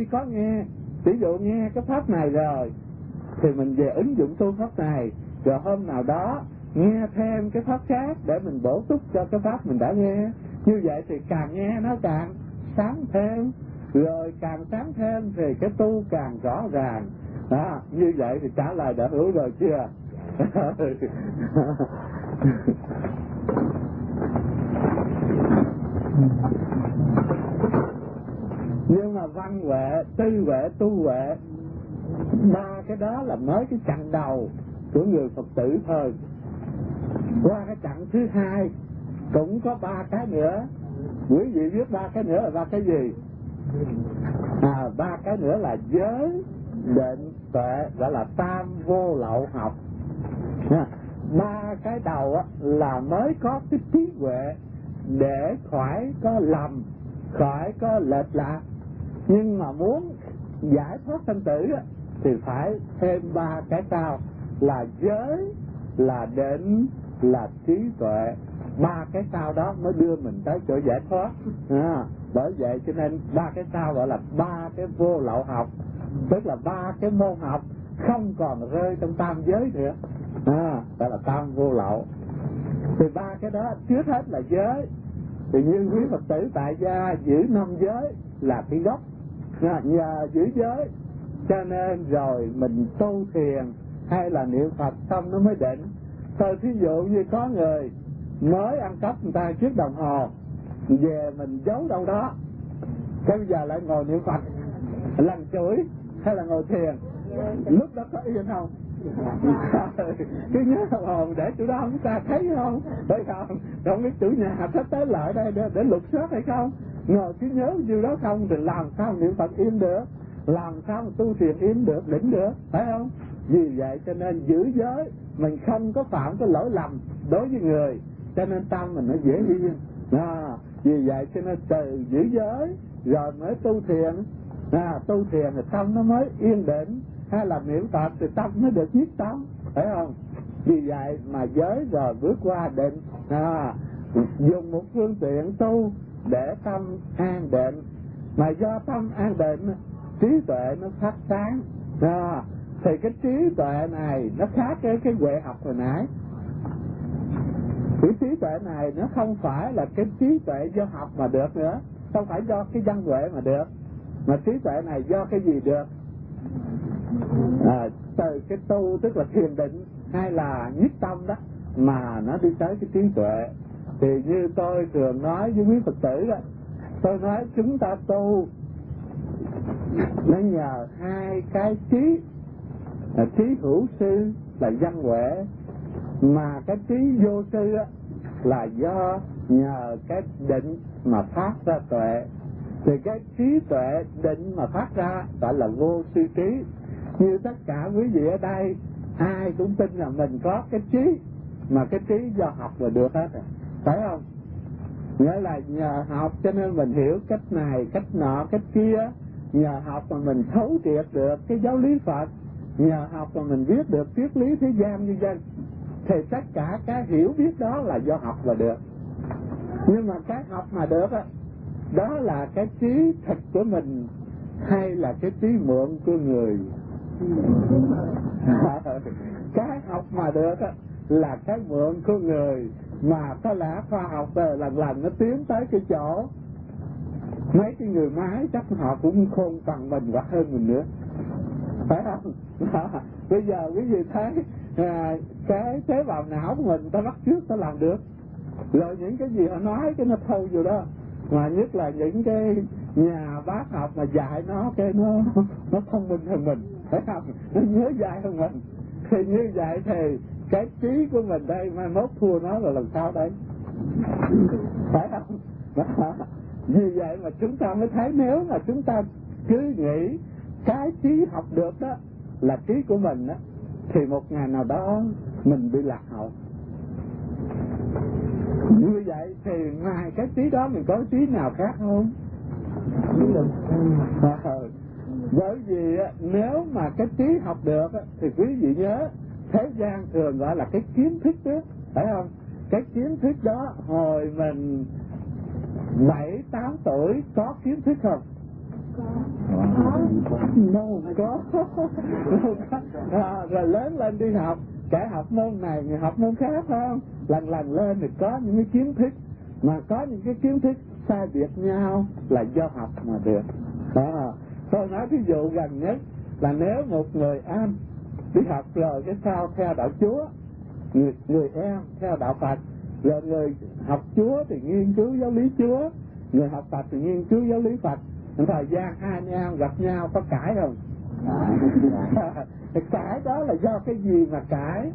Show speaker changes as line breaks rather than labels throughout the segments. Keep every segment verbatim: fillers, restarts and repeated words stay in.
khi có nghe, ví dụ nghe cái pháp này rồi thì mình về ứng dụng tu pháp này, rồi hôm nào đó nghe thêm cái pháp khác để mình bổ túc cho cái pháp mình đã nghe. Như vậy thì càng nghe nó càng sáng thêm, rồi càng sáng thêm thì cái tu càng rõ ràng. Đó, như vậy thì trả lời đã hiểu rồi chưa? Nhưng mà văn huệ, tư huệ, tu huệ, ba cái đó là mới cái chặng đầu của người Phật tử thôi. Qua cái chặng thứ hai cũng có ba cái nữa. Quý vị biết ba cái nữa là ba cái gì? À, ba cái nữa là giới, định, tuệ, gọi là tam vô lậu học. Ba cái đầu á, là mới có cái trí huệ để khỏi có lầm, khỏi có lệch lạc. Nhưng mà muốn giải thoát sanh tử á, thì phải thêm ba cái sau là giới, là định, là trí tuệ. Ba cái sau đó mới đưa mình tới chỗ giải thoát. À, bởi vậy cho nên ba cái sau gọi là ba cái vô lậu học, tức là ba cái môn học không còn rơi trong tam giới nữa. À, đó là tam vô lậu. Thì ba cái đó trước hết là giới. Thì như quý Phật tử tại gia giữ năm giới là cái gốc. À, nhờ giữ giới cho nên rồi mình tu thiền hay là niệm Phật xong nó mới định. Thôi thí dụ như có người mới ăn cắp người ta chiếc đồng hồ, về mình giấu đâu đó, cái bây giờ lại ngồi niệm Phật lần chuỗi hay là ngồi thiền, lúc đó có yên không? Cứ nhớ đồng hồ để chỗ đó không ta thấy không? Thấy không? Không biết chủ nhà sắp tới lại đây để, để lục soát hay không? Ngồi cứ nhớ như đó không thì làm sao niệm Phật yên được, làm sao tu thiền yên được, đỉnh được, phải không? Vì vậy cho nên giữ giới, mình không có phạm cái lỗi lầm đối với người, cho nên tâm mình nó dễ yên. À, vì vậy cho nên từ giữ giới rồi mới tu thiền. À, tu thiền thì tâm nó mới yên định, hay là niệm Phật thì tâm nó được nhất tâm, phải không? Vì vậy mà giới rồi bước qua định. À, dùng một phương tiện tu để tâm an định, mà do tâm an định trí tuệ nó phát sáng. À, thì cái trí tuệ này nó khác cái cái huệ học hồi nãy. Cái trí tuệ này nó không phải là cái trí tuệ do học mà được nữa, không phải do cái văn huệ mà được, mà trí tuệ này do cái gì được? À, từ cái tu tức là thiền định hay là nhất tâm đó mà nó đi tới cái trí tuệ. Thì như tôi thường nói với quý Phật tử đó, tôi nói chúng ta tu nó nhờ hai cái trí, là trí hữu sư là văn huệ, mà cái trí vô sư á, là do nhờ cái định mà phát ra tuệ. Thì cái trí tuệ định mà phát ra gọi là vô sư trí. Như tất cả quý vị ở đây ai cũng tin là mình có cái trí, mà cái trí do học là được hết rồi, phải không? Nghĩa là nhờ học cho nên mình hiểu cách này, cách nọ, cách kia. Nhờ học mà mình thấu triệt được cái giáo lý Phật, nhờ học mà mình biết được triết lý thế gian như dân. Thì tất cả cái hiểu biết đó là do học là được. Nhưng mà cái học mà được á, đó là cái trí thật của mình hay là cái trí mượn của người? Cái học mà được á, là cái mượn của người, mà có lẽ khoa học về lần lần nó tiến tới cái chỗ mấy cái người máy chắc họ cũng khôn bằng mình hoặc hơn mình nữa, phải không? Bây giờ quý vị thấy à, cái tế bào não của mình ta bắt trước ta làm được, rồi những cái gì họ nói cái nó thâu vô đó. Mà nhất là những cái nhà bác học mà dạy nó cái nó nó thông minh hơn mình, phải không? Nó nhớ dạy hơn mình. Thì như vậy thì cái trí của mình đây mai mốt thua nó là làm sao đấy, phải không? Đó. Vì vậy mà chúng ta mới thấy nếu mà chúng ta cứ nghĩ cái trí học được đó là trí của mình đó, thì một ngày nào đó mình bị lạc hậu. Như vậy thì ngoài cái trí đó mình có trí nào khác không? Bởi vì nếu mà cái trí học được thì quý vị nhớ thế gian thường gọi là cái kiến thức đó, phải không? Cái kiến thức đó hồi mình bảy tám tuổi có kiến thức không? Đâu có. À, rồi lớn lên đi học, kẻ học môn này người học môn khác không, lần lần lên thì có những cái kiến thức, mà có những cái kiến thức sai biệt nhau là do học mà được. Đó. Tôi nói ví dụ gần nhất là nếu một người em đi học rồi cái sau theo đạo Chúa, người, người em theo đạo Phật, rồi người học Chúa thì nghiên cứu giáo lý Chúa, người học Phật thì nghiên cứu giáo lý Phật. Thời gian hai anh em gặp nhau có cãi không? Cãi đó là do cái gì mà cãi?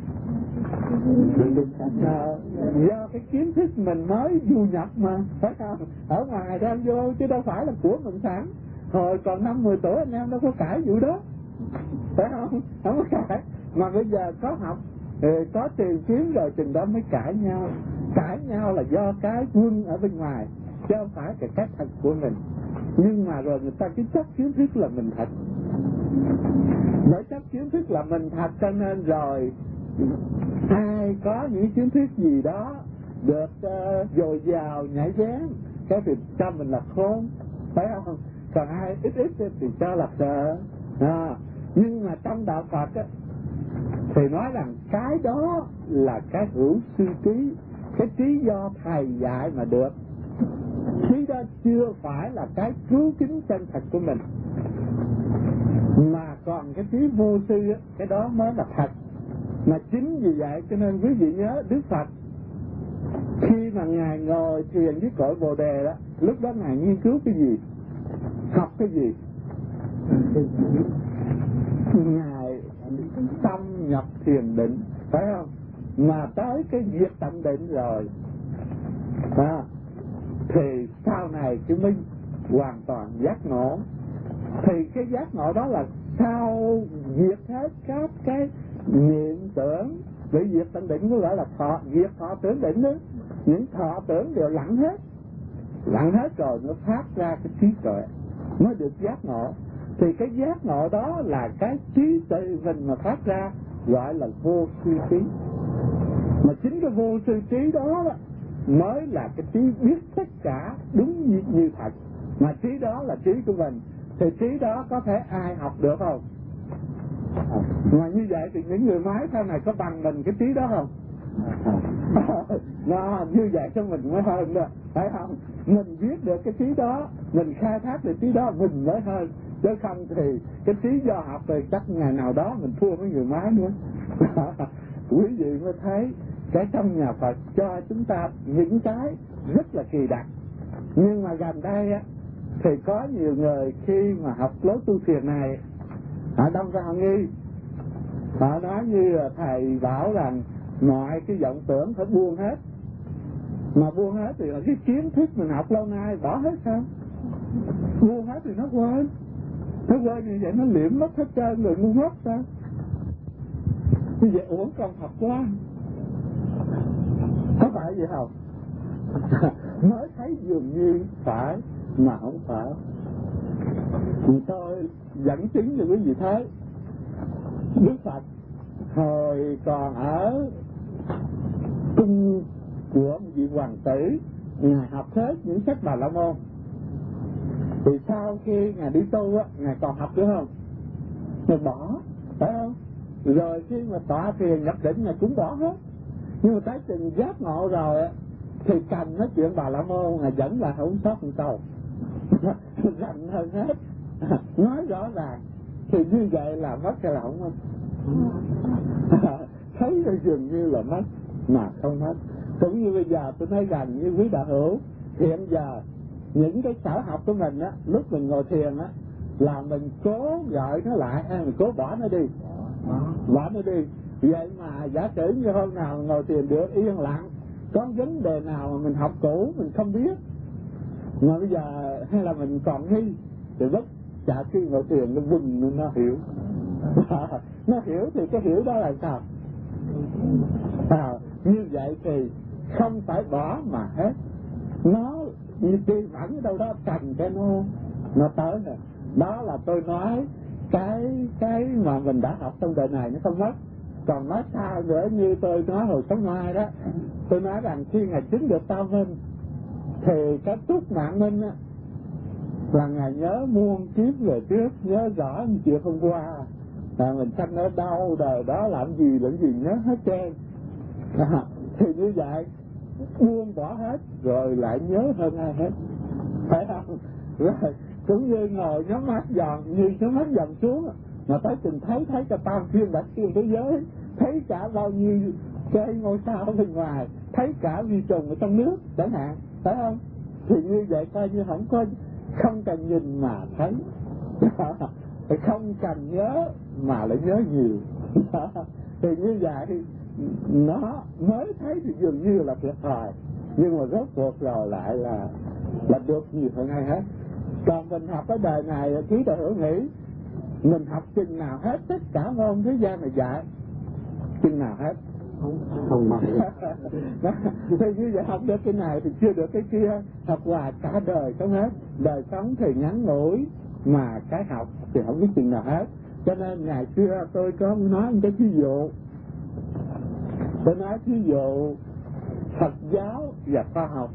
À, do cái kiến thức mình mới du nhập mà, phải không? Ở ngoài đem vô chứ đâu phải là của mình sẵn. Hồi còn năm mười tuổi anh em đâu có cãi vụ đó, phải không? Không có cãi. Mà bây giờ có học, có tìm kiếm rồi chừng đó mới cãi nhau. Cãi nhau là do cái quân ở bên ngoài, chứ không phải cái cách thật của mình. Nhưng mà rồi người ta cứ chấp kiến thức là mình thật. Bởi chấp kiến thức là mình thật cho nên rồi ai có những kiến thức gì đó được uh, dồi dào nhảy bén, cái thì cho mình là khôn, phải không? Còn ai ít ít thì cho là sợ. À, nhưng mà trong đạo Phật á, thì nói rằng cái đó là cái hữu sư trí, cái trí do thầy dạy mà được. Trí đó chưa phải là cái cứu kính chân thật của mình, mà còn cái trí vô sư á, cái đó mới là thật. Mà chính vì vậy cho nên quý vị nhớ Đức Phật khi mà Ngài ngồi thiền với cội Bồ Đề đó, lúc đó Ngài nghiên cứu cái gì? Học cái gì? Ngài tâm nhập thiền định, phải không? Mà tới cái việc tận định rồi à, thì sau này cái mới hoàn toàn giác ngộ. Thì cái giác ngộ đó là sau diệt hết các cái niệm tưởng. Vì việc tận định có gọi là thọ, việc thọ tưởng định đó. Những thọ tưởng đều lặng hết, lặng hết rồi nó phát ra cái trí tuệ, mới được giác ngộ. Thì cái giác ngộ đó là cái trí tự mình mà phát ra, gọi là vô sư trí. Mà chính cái vô sư trí đó, đó mới là cái trí biết tất cả đúng như, như thật. Mà trí đó là trí của mình. Thì trí đó có thể ai học được không? Mà như vậy thì những người máy sau này có bằng mình cái trí đó không? Nó như vậy cho mình mới hơn đó, phải không? Mình biết được cái trí đó, mình khai thác được trí đó mình mới hơn. Chứ không thì cái trí do học thì chắc ngày nào đó mình thua với người máy nữa. Quý vị mới thấy cái trong nhà Phật cho chúng ta những cái rất là kỳ đặc. Nhưng mà gần đây á, thì có nhiều người khi mà học lối tu thiền này, họ đông ra họ nghi. Họ nói như là thầy bảo rằng mọi cái vọng tưởng phải buông hết. Mà buông hết thì là cái kiến thức mình học lâu nay bỏ hết sao? Buông hết thì nó quên. Nó quên như vậy nó liễm mất hết trơn rồi, ngu ngốc sao? Như vậy uổng công học quá. Có phải vậy không? Mới thấy dường như phải mà không phải. Thì tôi dẫn chứng cho quý vị thấy Đức Phật hồi còn ở cung của một vị hoàng tử, Ngài học hết những sách Bà La Môn. Thì sau khi Ngài đi tu á, Ngài còn học nữa không? Ngài bỏ, phải không? Rồi khi mà tọa thiền nhập định Ngài cũng bỏ hết. Nhưng mà tới chừng giác ngộ rồi á, thì cần nói chuyện Bà La Môn Ngài vẫn là không sót một câu. Rành hơn hết. Nói rõ ràng. Thì như vậy là mất hay là không mất? Thấy là dường như là mất mà không mất. Cũng như bây giờ tôi nói rằng như quý đạo hữu, hiện giờ những cái sở học của mình á, lúc mình ngồi thiền á, là mình cố gọi nó lại hay mình cố bỏ nó đi, bỏ nó đi. Vậy mà giả sử như hôm nào ngồi thiền được yên lặng, có vấn đề nào mà mình học cũ mình không biết, mà bây giờ hay là mình còn nghi, thì rất chả khi ngồi thiền nó vừng nó hiểu. Nó hiểu thì cái hiểu đó là sao? À, như vậy thì không phải bỏ mà hết. Nó như đi vẫn ở đâu đó cần cái nó nó tới rồi. Đó là tôi nói cái cái mà mình đã học trong đời này nó không mất. Còn nói sao nữa, như tôi nói hồi sống mai đó, tôi nói rằng khi Ngài chứng được Tam Minh thì cái túc mạng minh á, là Ngài nhớ muôn kiếp về trước, nhớ rõ những chuyện hôm qua, là mình sanh ở đâu, đời đó làm gì, làm gì nhớ hết trơn. À, thì như vậy buông bỏ hết rồi lại nhớ hơn ai hết, phải không? Rồi cũng như ngồi nhắm mắt giòn, như nhắm mắt dần xuống mà tới chừng thấy thấy cả tam thiên bát thiên thế giới, thấy cả bao nhiêu cái ngôi sao ở bên ngoài, thấy cả vi trùng ở trong nước chẳng hạn, phải không? Thì như vậy coi như không có, không cần nhìn mà thấy, không cần nhớ mà lại nhớ nhiều. Thì như vậy nó mới thấy thì dường như là tuyệt vời, nhưng mà rốt cuộc rồi lại là là được nhiều hơn ai hết. Còn mình học cái đời này ký đại hữu nghĩ mình học chừng nào hết tất cả môn thế gian này dạy, chừng nào hết
không không mà
thì như vậy học được cái này thì chưa được cái kia, học hoài cả đời không hết. Đời sống thì ngắn ngủi mà cái học thì không biết chừng nào hết. Cho nên ngày xưa tôi có nói một cái ví dụ, tôi nói ví dụ Phật giáo và khoa học.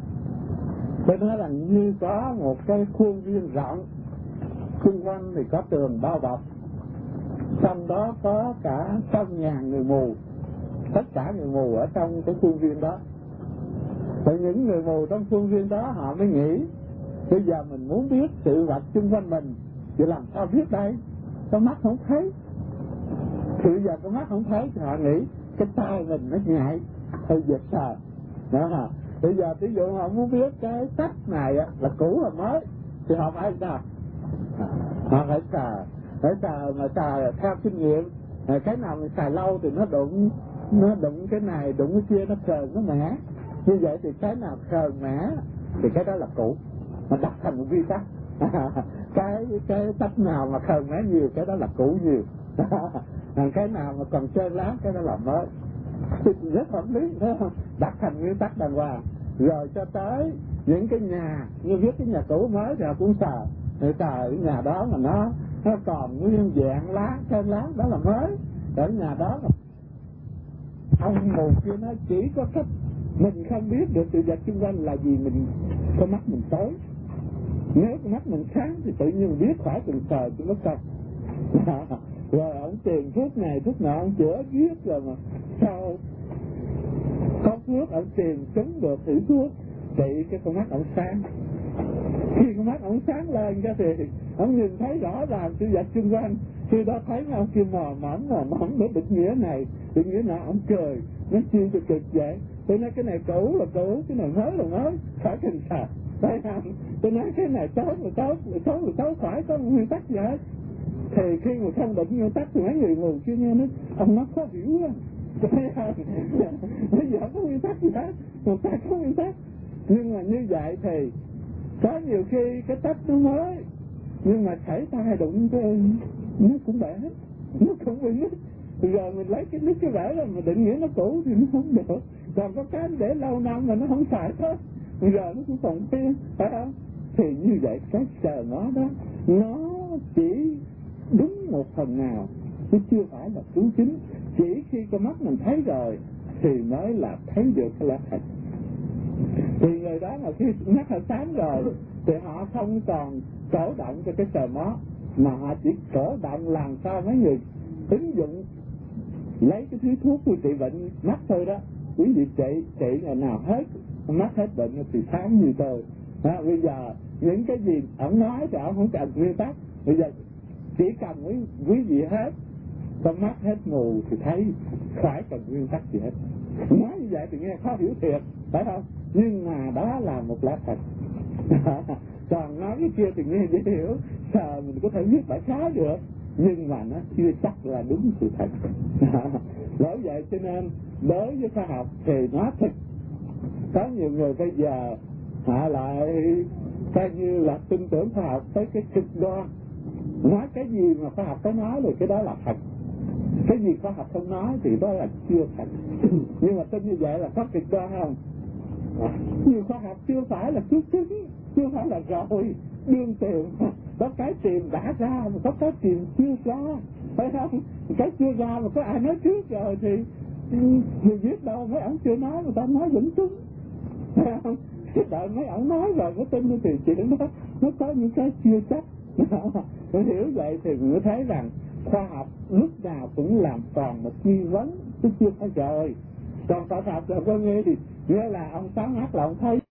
Tôi nói là như có một cái khuôn viên rộng, xung quanh thì có tường bao bọc, trong đó có cả trăm ngàn người mù, tất cả người mù ở trong cái khuôn viên đó. Thì những người mù trong khuôn viên đó họ mới nghĩ bây giờ mình muốn biết sự vật xung quanh mình thì làm sao biết đây, con mắt không thấy. Thì bây giờ con mắt không thấy thì họ nghĩ cái tay mình nó nhạy hay giật sờ đó. Bây giờ ví dụ họ muốn biết cái sách này là cũ là mới thì họ phải sao? Họ phải sờ, phải sờ mà sờ theo kinh nghiệm. Cái nào mình xài lâu thì nó đụng, nó đụng cái này đụng cái kia, nó khờn nó mẻ. Như vậy thì cái nào khờn mẻ thì cái đó là cũ, mà đặt thành một quy tắc. cái cái sách nào mà khờn mẻ nhiều cái đó là cũ nhiều. Cái nào mà còn trơn láng cái đó là mới. Thì rất hợp lý, thấy không? Đặt thành nguyên tắc đàng hoàng. Rồi cho tới những cái nhà, như viết cái nhà cũ mới thì họ cũng sờ, người ta ở nhà đó mà nó nó còn nguyên vẹn lá, trơn láng đó là mới. Ở nhà đó là ông mù kia nói chỉ có cách mình không biết được sự vật xung quanh là gì, mình có mắt mình tối. Nếu cái mắt mình sáng thì tự nhiên mình biết, phải từng sờ chúng nó xong. Rồi ông tìm thuốc này thuốc nọ, ông chữa giết rồi mà sao có thuốc ông tìm trúng được thử thuốc trị cái con mắt ông sáng. Khi con mắt ông sáng lên cái thì ông nhìn thấy rõ ràng sự vật xung quanh. Khi đó thấy ông kia mò mẫm mò mẫm để định nghĩa này định nghĩa nọ, ông cười nó chiêu cho cực vậy. Tôi nói cái này cũ là cũ, cái này mới là mới, phải cần sạch, phải không? Tôi nói cái này tốt là tốt, là tốt là tốt, phải có nguyên tắc gì hết. Thì khi mà không định nguyên tắc thì mấy người ngồi kia nghe nói ông nó khó hiểu quá. Bây giờ có nguyên tắc gì hết, một ta có nguyên tắc. Nhưng mà như vậy thì có nhiều khi cái tách nó mới, nhưng mà xảy tay đụng cái nó cũng bể, nó cũng bị nứt. Rồi mình lấy cái nứt cái bể rồi mà định nghĩa nó cũ thì nó không được. Còn có cái để lâu năm mà nó không xài hết, rồi nó cũng còn tiên, phải không? Thì như vậy cái sờ nó đó nó chỉ đúng một phần nào chứ chưa phải là cứu chính. Chỉ khi con mắt mình thấy rồi thì mới là thấy được cái lá thật. Thì người đó mà khi mắt họ sáng rồi thì họ không còn cổ động cho cái sờ mó, mà họ chỉ cổ động làm sao mấy người ứng dụng lấy cái thứ thuốc của trị bệnh mắt thôi đó. Quý vị trị trị ngày nào hết mắt hết bệnh thì sáng như tôi. À, bây giờ những cái gì ông nói thì ông không cần nguyên tắc. Bây giờ chỉ cần quý, quý vị hết con mắt hết mù thì thấy, phải cần nguyên tắc gì hết. Nói như vậy thì nghe khó hiểu thiệt, phải không? Nhưng mà đó là một lá thật. Còn nói cái kia thì nghe dễ hiểu, sợ mình có thể biết đại khái được, nhưng mà nó chưa chắc là đúng sự thật. Bởi vậy cho nên đối với khoa học thì nó thật. Có nhiều người bây giờ họ lại coi như là tin tưởng khoa học tới cái cực đoan, nói cái gì mà khoa học có nói rồi cái đó là thật, cái gì khoa học không nói thì đó là chưa thật. Nhưng mà tin như vậy là có cực đoan không? Nhiều khoa học chưa phải là trước chứng, chưa phải là rồi đương tìm, có cái tìm đã ra mà có cái tìm chưa ra, phải không? Cái chưa ra mà có ai nói trước rồi thì thì biết đâu mấy ông chưa nói, người ta nói vẫn đúng, phải không? đợi mấy ông nói rồi mới tin thì chuyện đó nó có những cái chưa chắc. Mới hiểu vậy thì mới thấy rằng khoa học lúc nào cũng làm còn một nghi vấn chứ chưa phải rồi. Còn khoa học là có nghe thì nghĩa là ông sáng mắt là ông thấy